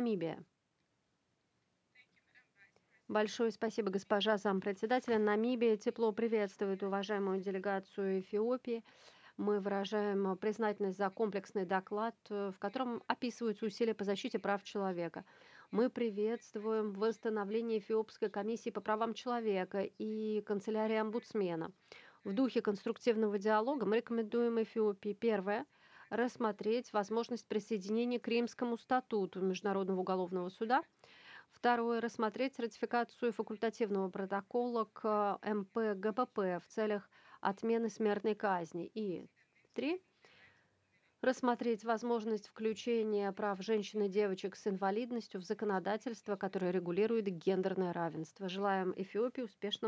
Намибия. Большое спасибо, госпожа зампредседателя. Намибия тепло приветствует уважаемую делегацию Эфиопии. Мы выражаем признательность за комплексный доклад, в котором описываются усилия по защите прав человека. Мы приветствуем восстановление Эфиопской комиссии по правам человека и канцелярии омбудсмена. В духе конструктивного диалога мы рекомендуем Эфиопии: первое — рассмотреть возможность присоединения к Римскому статуту Международного уголовного суда. Второе — рассмотреть ратификацию факультативного протокола к МП-ГПП в целях отмены смертной казни. И три — рассмотреть возможность включения прав женщин и девочек с инвалидностью в законодательство, которое регулирует гендерное равенство. Желаем Эфиопии успешного